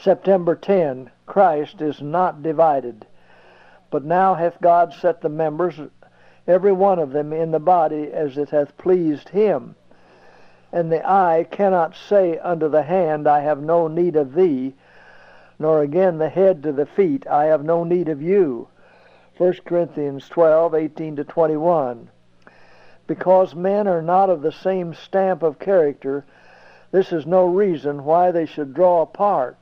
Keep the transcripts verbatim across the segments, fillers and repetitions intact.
September tenth. Christ is not divided. But now hath God set the members, every one of them, in the body as it hath pleased him. And the eye cannot say unto the hand, I have no need of thee, nor again the head to the feet, I have no need of you. First Corinthians twelve, eighteen to twenty-one. Because men are not of the same stamp of character, this is no reason why they should draw apart.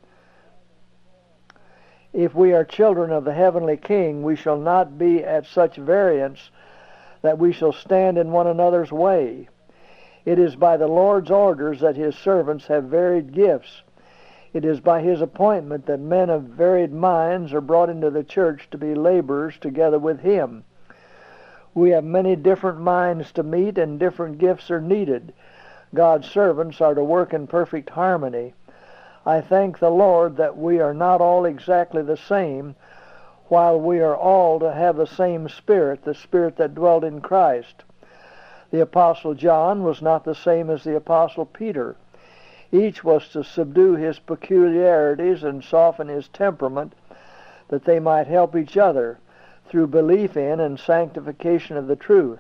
If we are children of the heavenly King, we shall not be at such variance that we shall stand in one another's way. It is by the Lord's orders that his servants have varied gifts. It is by his appointment that men of varied minds are brought into the church to be laborers together with him. We have many different minds to meet, and different gifts are needed. God's servants are to work in perfect harmony. I thank the Lord that we are not all exactly the same, while we are all to have the same Spirit, the Spirit that dwelt in Christ. The Apostle John was not the same as the Apostle Peter. Each was to subdue his peculiarities and soften his temperament, that they might help each other through belief in and sanctification of the truth.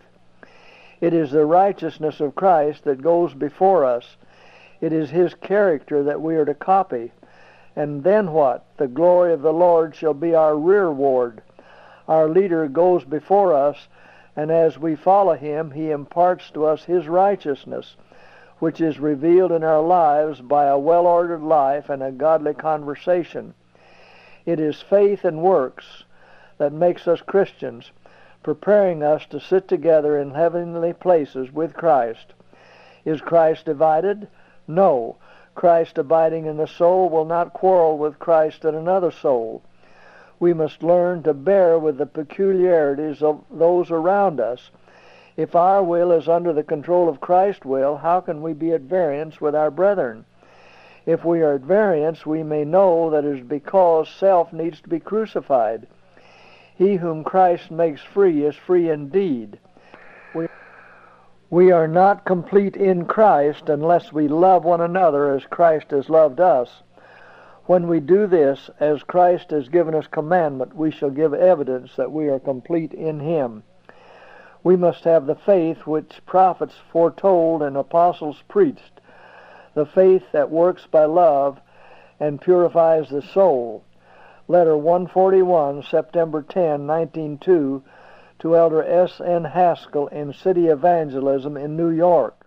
It is the righteousness of Christ that goes before us. It is his character that we are to copy. And then what? The glory of the Lord shall be our rearward. Our leader goes before us, and as we follow him, he imparts to us his righteousness, which is revealed in our lives by a well-ordered life and a godly conversation. It is faith and works that makes us Christians, preparing us to sit together in heavenly places with Christ. Is Christ divided? No. Christ abiding in the soul will not quarrel with Christ in another soul. We must learn to bear with the peculiarities of those around us. If our will is under the control of Christ's will, how can we be at variance with our brethren? If we are at variance, we may know that it is because self needs to be crucified. He whom Christ makes free is free indeed. We, we are not complete in Christ unless we love one another as Christ has loved us. When we do this, as Christ has given us commandment, we shall give evidence that we are complete in him. We must have the faith which prophets foretold and apostles preached, the faith that works by love and purifies the soul. Letter one forty-one, September tenth, nineteen oh two, to Elder S N Haskell in City Evangelism in New York.